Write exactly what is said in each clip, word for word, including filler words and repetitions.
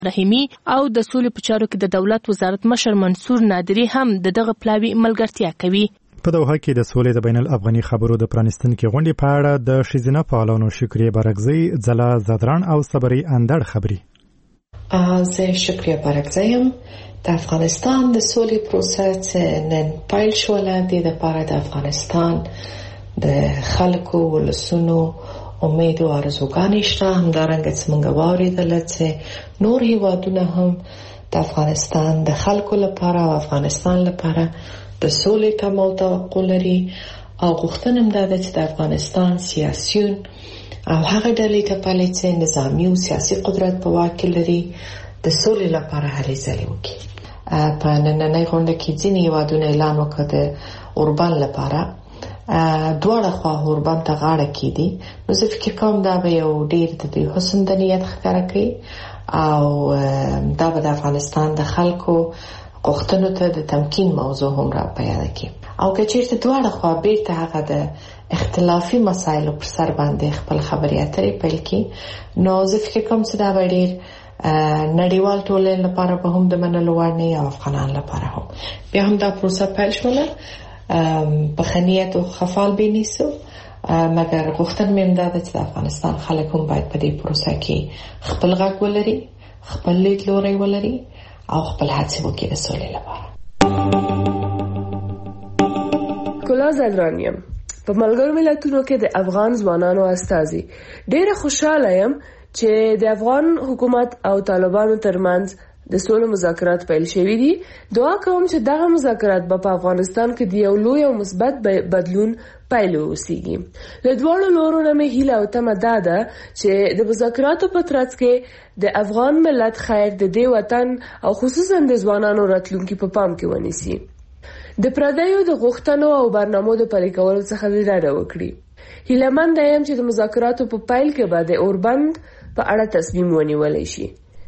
رحیمی او د سولې په چارو کې د دولت وزارت مشر منصور نادری هم دغه پلاوی ملګرتیا کوي. په دوحه کې د سولې د بین الافغاني خبرو د پرانستونکو غونډې په اړه د ښځینه فعالانو شکریه برګزی، ځلا زادران او صبري اندړ خبري. زه شکریه برګزی یم. د افغانستان د سولې پروسه چې نن پیل شوله د لپاره د افغانستان د خلکو ولسونو امید او ارزوګانې شته. همدارنګه چې موږ واوریدل چې نور هیوادونه هم د افغانستان د خلکو لپاره او افغانستان لپاره د سولې تمه او توقع لري او غوښتنه هم ده چې د افغانستان سیاسيون او هغه ډلې ته پالي چې نظامي او سیاسي قدرت په واک کې لري د سولې لپاره هلې ځلې وکړي. په نننۍ غونډه کې ځینې هیوادونه اعلان وکړ د اوربان لپاره دواړه خوا اوربان ته غاړه کېدي. نو زه فکر کوم دا به یو ډېر د دوی حسن د نیت ښکاره کوي او دا به د افغانستان د خلکو غوښتنو ته د تمکین موضوع هم را پیدا کی. او که چیرته دواړه خوا بیرته هغه د اختلافي مسایلو پر سر باندې خپل خبرې اترې پیل کی، نو زه فکر کوم چې دا به ډېر نړیوال ټولنې لپاره به هم د منلو وړ نه او افغانان لپاره هم. بیا هم دا پروسه پیل شوله په خنیت او خفال بینیسو، مګر غوښتنه مې دا ده چې د افغانستان خلک هم باید په دې پروسه کې خپل غږ ولري، خپل لیدلوری ولري او خپل هڅې وکړي د سولې لپاره. ګلا زادرانیم په ملګرو ملتونو کې د افغان ځوانانو استازي. ډېر خوشاله یم چې د افغان حکومت او طالبانو ترمنځ د سولې مذاکرات پیل شوي دي. دعا کوم چې دغه مذاکرات به په افغانستان کې د یو لوی او مثبت بدلون پیل وسیږي. له دواړو لورو نه مې هیله او تمه دا ده چې د مذاکراتو په ترڅ کې د افغان ملت خیر د دې وطن او خصوصا د ځوانانو راتلونکي په پام کې ونیسي. د پردیو د غوښتنو او برنامو د پلي کولو څخه دې ډډه وکړي. هیلهمند یم چې د مذاکراتو په پیل کې به د اوربند په اړه تصمیم ونیولی شي.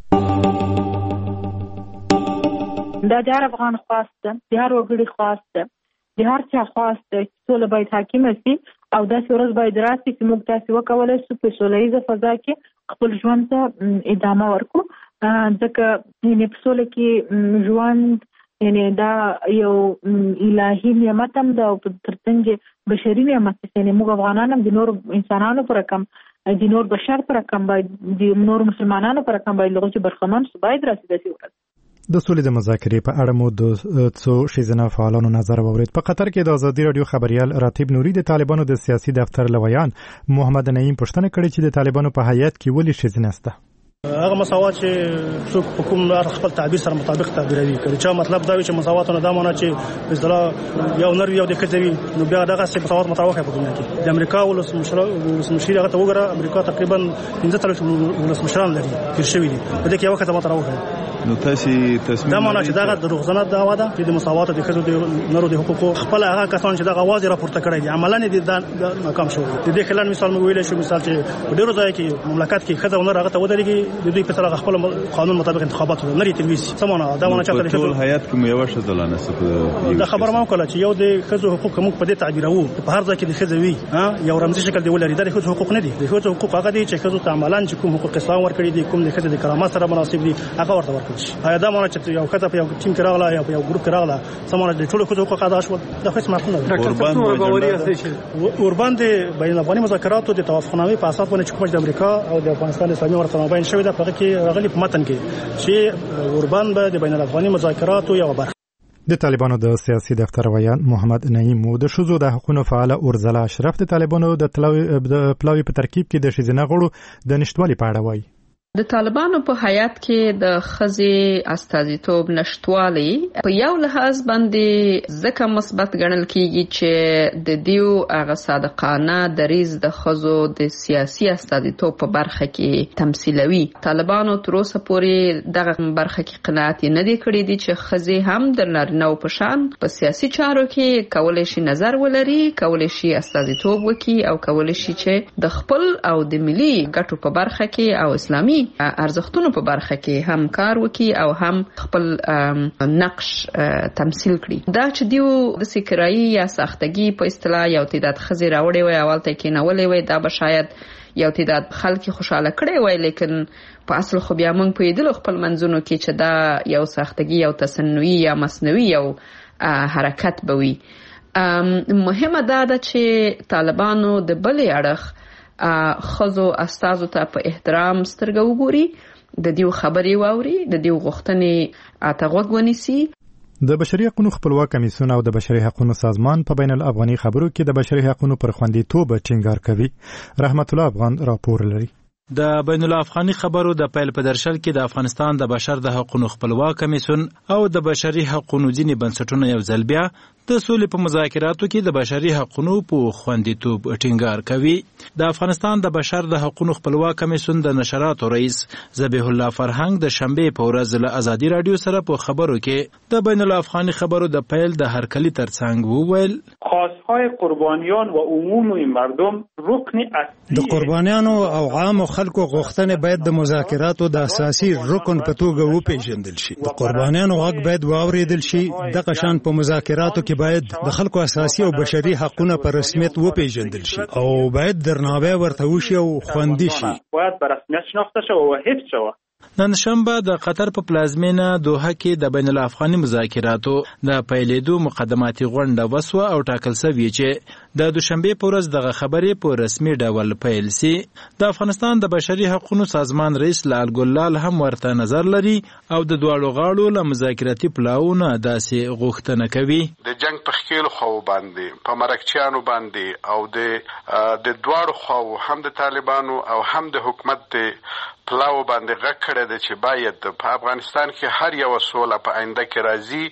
دا د هر افغان خواست ده، د هر وګړي خواست ده، د هر چا خواست ده چې سوله باید حاکمه شي او داسې ورځ باید راشي چې موږ تاسې وکولی شو په سوله ییزه فضا کې خپل ژوند ته ادامه ورکړو. ځکه یعنې په سوله کې ژوند یعنې دا یو الهي نعمت هم ده او تر څنګ بشري نعمت ده. یعنې موږ افغانان هم د نورو انسانانو په رقم، د نور بشر په رقم باید، د نور مسلمانانو په رقم باید لغه چې برخمن شو باید راشي داسې ورځ. د سولې د مذاکرې په اړه مو د څو ښځینه فعالانو نظر واورید. په قطر کې د ازادي رادیو خبريال راتب نوري د طالبانو د سیاسي دفتر لویان محمد نعیم پوښتنه کړې چې د طالبانو په هیئت کې ولې ښځینه سته. هغه مساوات چې څوک په کوم خپل تعبیر سره مطابق تعبیروي، کله چې مطلب دا وي چې مساوات نه دا معنی چې اصطلاح یو نر یو د کذوي، نو بیا دغه څه مساوات مطابق په دنیا کې. د امریکا ولس مشر هغه ته وګوره، امریکا تقریبا پنځه څلوېښت ولس مشران لري تیر شوي دي، په دې کې یو کته ماته راوخه. نو تاسو تصمیم دا معنی چې دا دروغجنه دعوا ده چې د مساوات د ښځو د نرو د حقوقو خپل هغه کسان چې دا आवाज راپورته کړی دي عملاً دي ناکام شو. د دې خلل مثال مو ویل شو، مثال چې په ډیرو ځای کې مملکت کې ښځه ونر هغه ته ودرېږي، د دوی په طرف خپل قانون مطابق انتخابات نه لري تلويز سمونه. دا معنی چې د ټول هیئت کې یو ښځه لانه څه دا خبر ما وکړه چې یو د ښځو حقوق موږ په دې تعبیرو په هر ځای کې د ښځې وي یو رمزي شکل دی ولري. دا د ښځو حقوق نه دي. د ښځو حقوق هغه دي چې ښځو ته عملاً چې کوم حقوق اسلام ورکړي دي، کوم د ښځې د کرامت سره مناسب دي، هغه ورته ورکړي شي. دا معنی چې یو ښځه په یو ټیم کې راغله یا په یو ګروپ کې راغله سمونه د ټول ښځو حقوق ادا شول، دا هیڅ معقول نه دی. اوربان د بین الافغاني مذاکراتو د توافقنامې په اساس باندې چې کوم د امریکا او د افغانستان اسلامي ورته مابین شوی دا په کې راغلي په متن کې چې اوربان به د بین الافغاني مذاکراتو یو برخه. د طالبانو د سیاسي دفتر ویان محمد نعیم او د شذو د حقوقو فعال اورزلا اشرف د طالبانو د پلاوی په ترکیب کې د شذینه غړو د نشټوالي په اړه وایي. د طالبانو په هیئت کې د ښځې استازیتوب نشټوالی په یو لحاظ باندې ځکه مثبت ګڼل کیږي چې د دیو هغه صادقانه دریځ د ښځو د سیاسي استازیتوب په برخه کې تمثیلوي. طالبانو تر اوسه پورې دغه برخه کې قناعت نه دی کړی دی چې ښځې هم د نارینه‌و په شان په سیاسي چارو کې کولی شي نظر ولري، کولی شي استازیتوب وکړي او کولی شي چې د خپل او د ملي ګټو په برخه کې او اسلامي ارزښتونو په برخه کې هم کار وکړي او هم خپل نقش تمثيل کړي. دا چې دیو د سکرایي یا ساختګي په اصطلاح یو تعداد ښځې راوړې وي اول ته کې نه ولې وي، دا به شاید یو تعداد خلک خوشاله کړي وای، لیکن په اصل خو بیا موږ په دې خپل منځونو کې چې دا یو سختګي یو تصنعي یا مصنوعي یو حرکت بوي. مهمه دا ده چې طالبانو د بلې اړخ خزو استازو ته په احترام سترګه وګوري، د دیو خبرې واوري، د دیو غوښتنې اتغوږ ونیسي. د بشري حقوقو خپلواک کمیسیون او د بشري حقوقو سازمان په بین الافغاني خبرو کې د بشري حقوقو پر خوندیتوب ټینګار کوي. رحمت الله افغان راپور لري. د بین الافغاني خبرو د پیل په درشل کې د افغانستان د بشر د حقوقو خپلواک کمیسیون او د بشري حقوقو ځینې بنسټونه یو ځل بیا د سولې په مذاکراتو کې د بشري حقوقو په خوندیتوب ټینګار کوي. د افغانستان د بشر د حقوقو خپلواک کمیسیون د نشراتو رئیس ذبیح الله فرهنګ د شنبه په ورځ له ازادي رادیو سره په خبرو کې د بین الافغاني خبرو د پیل د هرکلي ترڅنګ وویل خواستهای قربانیان و عموم مردم رکن اصلی د قربانیانو او عام خلکو غوښتنې باید د مذاکراتو د اساسي رکن په توګه وپیژندل شي. د قربانیانو غږ باید واوریدل شي. دغه شان په مذاکراتو کې باید د خلکو اساسي او بشري حقوقونه په رسمیت وپیژندل شي او باید درناوی ورته وشي او خوندي شي. باید په رسمیت شناخته شي او حفظ شي. نن شنبه د قطر په پلازمینه دوحه کې د بین الافغاني مذاکراتو د پیلېدو مقدماتي غونډه وسوه او ټاکل شوی چې د دوشنبه په ورځ دغه خبرې په رسمي ډول پیل شي. د افغانستان د بشري حقوقو سازمان رئیس لال ګلال هم ورته نظر لري او د دواړو غاړو له مذاکراتي پلاوونه داسې غوښتنه کوي. د جنگ په خېل خو باندې په مرکچیانو باندې او د د دواړو خو هم د طالبانو او هم د حکومت پلاو باندې غږ کړی دی چې باید په افغانستان کې هر یو سوله په آینده کې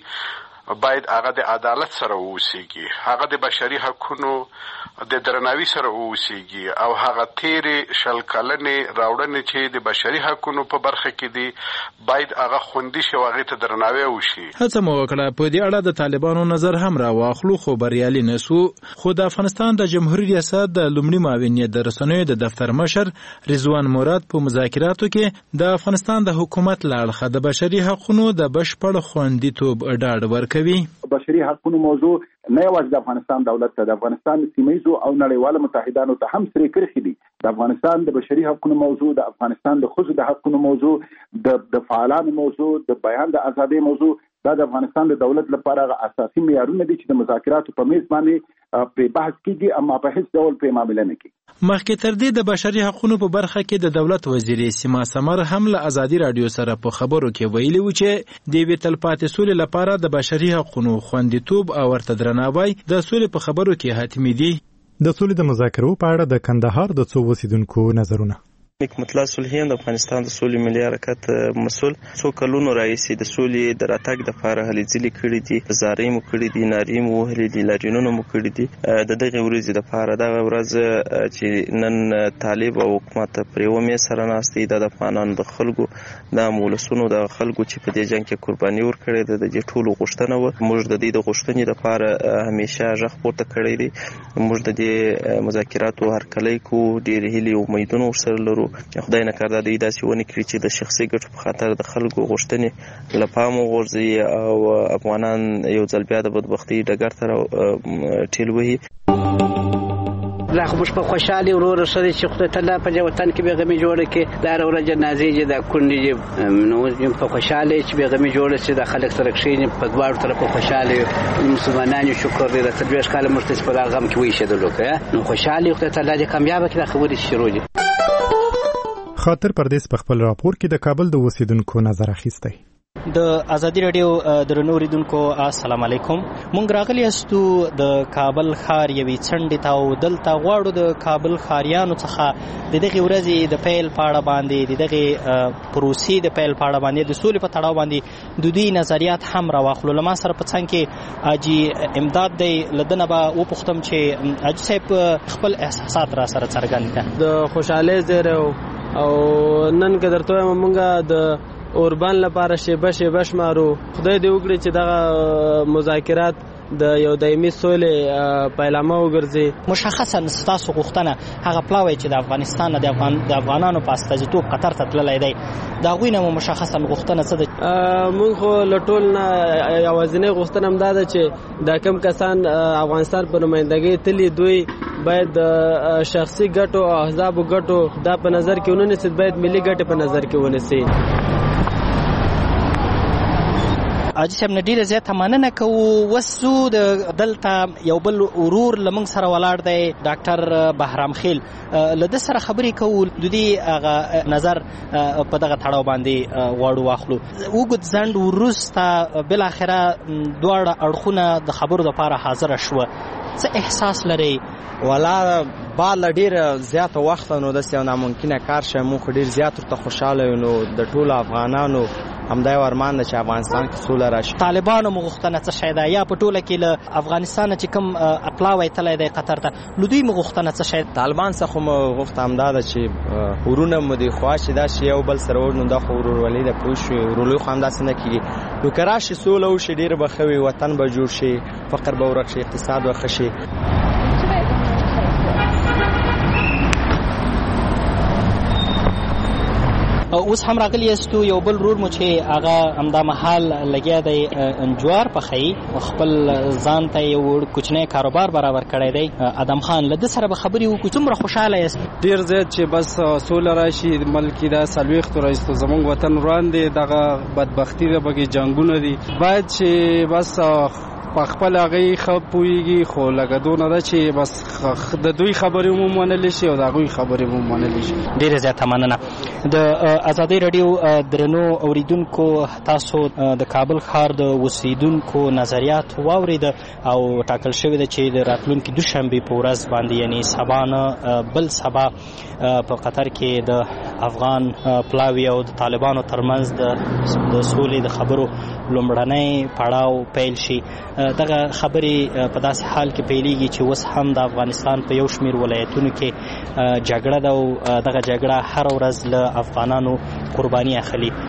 راځي، باید هغه د عدالت سره ووسیږي، هغه د بشري حقوقو د درناوي سره ووسیږي او هغه تیرې شل کلنې راوړنې چې د بشري حقوقو په برخه کې دي باید هغه خوندي شي او هغې ته درناوی وشي. هڅه مو وکړه په دې اړه د طالبانو نظر هم راواخلو، خو بریالي نه سو. خو د افغانستان د جمهوریت ریاست د لومړي معاونیت د رسنیو د دفتر مشر رضوان مراد په مذاکراتو کې د افغانستان د حکومت له اړخه د بشري حقوقو د بشپړ خوندیتوب ډاډ ورکوي. بشري حقوقو موضوع نه یوازې د افغانستان دولت ته، د افغانستان سیمه‌ییزو او نړیوالو متحدانو ته هم سره کرښې دي. د افغانستان د بشري حقوقو موضوع، د افغانستان د ښځو د حقوقو موضوع، د د فعالانو موضوع، د بیان د ازادۍ موضوع، دا د افغانستان د دولت لپاره اساسي معیارونه دي چې د مذاکراتو په میز باندې په بحث کېږي، اما په هیڅ ډول په معامله نه کېږي. مخکې تر دې د بشري حقوقو په برخه کې د دولت وزیر سیما سمر هم له ازادي رادیو سره په خبرو کې ویلي و چې د یوې تلپاتې سولې لپاره د بشري حقوقو خوندیتوب او ورته درناوی د سولې په خبرو کې حتمي دي. د سولې د مذاکرو په اړه د کندهار د څو اوسیدونکو نظرونه. مطلع صلحیان د افغانستان د سولې ملي حرکت مسؤل څو کلونو راهیسې د سولې د راتګ دپاره هلې ځلې کړي دي، زارۍ مو کړي دي، نارې مو وهلې دي، لاریونونه مو کړي دي. د دغې ورځې دپاره دغه ورځ چې نن طالب او حکومت پر یوه میز سره ناست دي، دا د افغانانو د خلکو د مولسونو د خلکو چې په دې جنګ کې قرباني ورکړې ده، د دې ټولو غوښتنه وه. موږ د دې د غوښتنې دپاره همیشه غږ پورته کړی دی. موږ د دې مذاکراتو هرکلی کوو، ډېرې هیلې او امیدونه ورسره لرو. خدای نه کړه دوی داسې ونه کړي چې د شخصي ګټو په خاطر د خلکو غوښتنې له پامه وغورځوي او افغانان یو ځل بیا د بدبختۍ ډګر ته ټیل وهي. لا خو موږ په خوشحالي ورور سره چې خدای تعالی په دې وطن کې بېغمي جوړه کړي، دا ورځ جنازې چې دا کونډې نو موږ په خوشحالي چې بېغمي جوړه شي، د خلک سره کښېني په دواړو طرفو خوشحالي مسلمانان شکر دې د څلوېښت کاله موږ ته په دغه غم کې وایښېدلو نو خوشحالي خدای تعالی دې کامیابه کړي. دا خبرې شروع دي. خاطر پردیس په خپل راپور کې د کابل د اوسیدونکو نظر اخیستی. د ازادي رادیو درنو اوریدونکو السلام علیکم. مونږ راغلی یاستو د کابل ښار یوې څنډې ته او دلته غواړو د کابل ښاریانو څخه د دغې ورځې د پیل په اړه باندې، د دغې پروسې د پیل په اړه باندې، د سولې په تړاو باندې د دوی نظریات هم راواخلو. له ما سره په څنګ کې حاجي امداد دی، له ده نه به وپوښتم چې حاجي صاحب خپل احساسات را سره څرګند کړه. د خوشحالۍ زیری او نن که درته وایم مونږ د اوربان لپاره شیبه شیبه شمارو. خدای دې وکړي چې دغه مذاکرات د یو دایمي سولې پیلامه وګرځي. مشخصا ستاسو غوښتنه هغه پلاوی چې د افغانستان د افغان د افغانانو په استازیتوب قطر ته تللی دی، د هغوی نه مو مشخصا غوښتنه څه ده؟ مونږ خو له ټول نه یوازینۍ غوښتنه همدا ده چې دا کم کسان افغانستان په نمایندګۍ تلي، دوی باید د شخصي ګټو او احزابو ګټو دا په نظر کې ونیسي، باید ملي ګټې په نظر کې ونیسي. حاجي صاحب نه ډیره زیاته مننه کوو. وسو د دلته یو بل ورور لمنګ سره ولاړ دی، ډاکټر بهرام خیل، له ده سره خبرې کوو، د دې هغه نظر په دغه تړاو باندې غواړو واخلو. اوږد ځنډ وروسته بالاخره دواړه اړخونه د خبرو دپاره حاضره شوه. څه احساس لرئ؟ والا بعد له ډېره زیاته وخته نو داسې یو ناممکنه کار شی، موږ خو ډېر زیات ورته خوشحاله یو. نو د ټولو افغانانو همدا یو ارمان ده چې افغانستان کې سوله راشي. طالبانو مو غوښتنه څه شی ده؟ یا په ټوله کې له افغانستانه چې کوم اپلاوی تللی دی قطر ته، له دوی مو غوښتنه څه شی ده؟ طالبان څخه مو غوښته همدا ده چې ورونه مو دې خوا چې دا شي یو بل سره وړو، دا خو ورورولي ده، پوه شوې. ورورولي خو همداسې نه کېږي. نو که راشي سوله وشي ډېر به ښه وي، وطن به جوړ شي، فقر به ورک شي، اقتصاد به ښه شي. اوس هم راغلی یاستو یو بل ورور مو چې هغه همدا مهال لګیا دی انجوار پخوي، خپل ځان ته یو کوچنی کاروبار برابر کړی دی. ادم خان، له ده سره به خبرې وکړو. څومره خوشحاله یاست؟ ډېر زیات چې بس سوله راشي ملک کې. دا څلوېښتو راهیسې زموږ وطن وران دی، دغه بدبختي ده، پکې جنګونه دي. باید چې بس په خپل هغې ښه پوهېږي، خو لکه دونه ده چې بس د دوی خبرې مو منلی شي او د هغوی خبرې مو منلی شي. ډېره زیاته مننه. د ازادۍ راډیو درنو اوریدونکو، تاسو د کابل ښار د اوسېدونکو نظریات واورېده او ټاکل شوې ده چې د راتلونکي دوشنبې په ورځ باندې، یعنې سبا نه بل سبا، په قطر کې د افغان پلاوي او د طالبانو ترمنځ د سولې د خبرو لومړنی پړاو پیل شي. دغه خبرې په داسې حال کې پیلېږي چې اوس هم د افغانستان په یو شمېر ولایتونو کې جګړه ده او دغه جګړه هره ورځ له افغانانو قرباني اخلي.